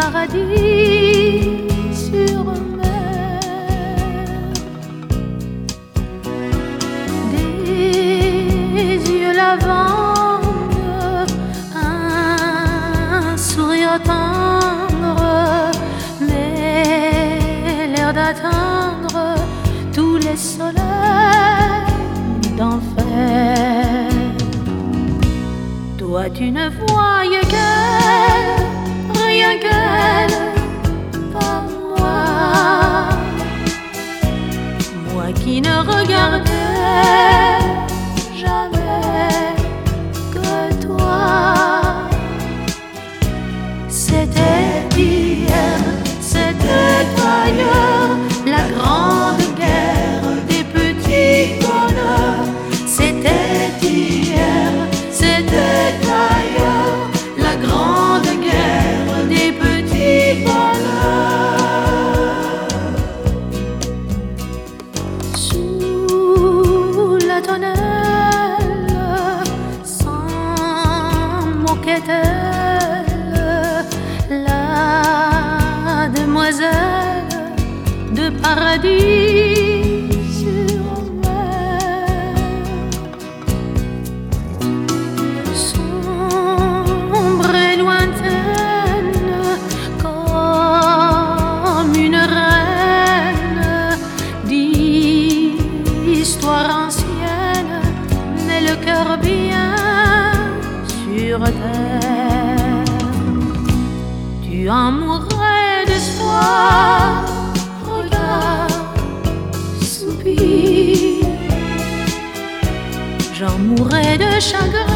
paradis sur mer. Des yeux lavande, un sourire tendre, mais l'air d'atteindre tous les soleils d'enfer. Toi tu ne voyais qu'elle, rien qu'elle, pas moi. Moi qui ne regardais jamais que toi. C'était hier, c'était ailleurs, la grande guerre des petits bonheurs. C'était hier, c'était ailleurs, la grande guerre des petits bonheurs. Sous la tonnelle, s'en moquait-elle, la demoiselle de paradis sur mer. Sombre et lointaine comme une reine d'histoire ancienne, mais le cœur bien sur terre. Tu en mourrais d'espoir, regarde, soupir. J'en mourrais de chagrin.